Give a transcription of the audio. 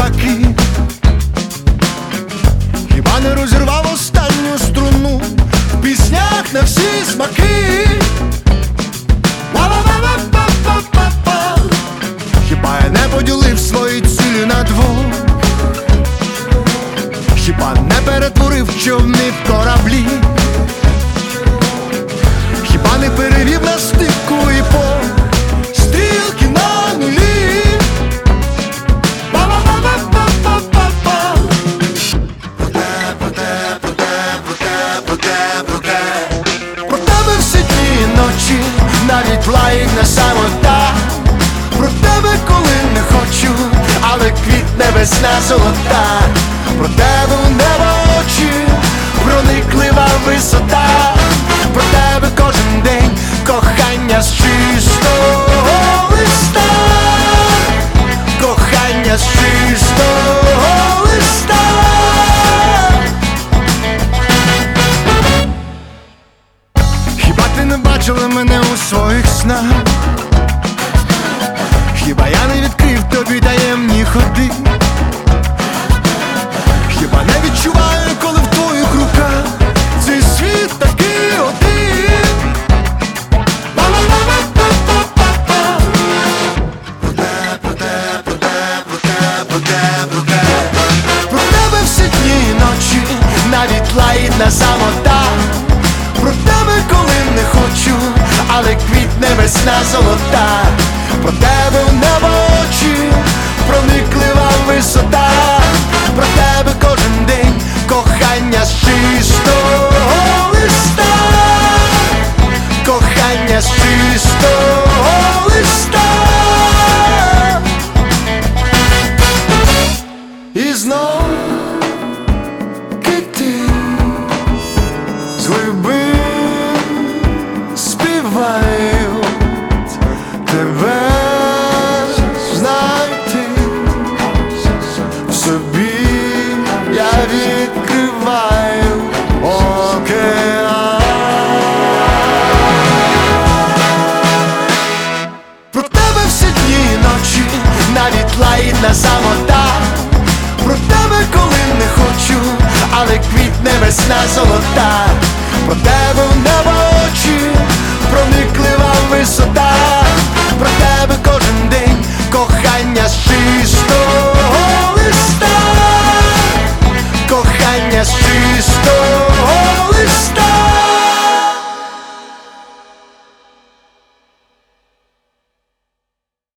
навпаки. Хіба не розірвав останню струну в піснях на всі смаки? Па-па-па-па-па-па-па. Хіба я не поділив свої цілі на двох? Хіба не перетворив човни в кораблі? Хіба не перевів на стику епох стрілки на нулі? Па-па-па-па-па-па-па. Про тебе всі дні і ночі, навіть лагідна самота. Про тебе, коли не хочу, але квітне весна золота. Про тебе у небо очі, прониклива висота. Про тебе кожен день кохання з чистого листа. Кохання з чистого листа. Хіба ти не бачила мене у своїх снах? Хіба я не відкрив тобі таємні ходи? Хіба не відчуваю, коли в твоїх руках цей світ такий один? Па-па-па-па-па-па-па. Про тебе всі дні і ночі, навіть лагідна самота. Про тебе, коли не хочу, але квітне весна золота. Про тебе у небо очі, прониклива висота. Про тебе кожен день кохання з чистого листа. Кохання з чистого листа. І знов кити з глибин співають тебе знайти. В собі я відкриваю океан. Про тебе всі дні і ночі, навіть лагідна самота. Про тебе, коли не хочу, але квітне весна золота. Про тебе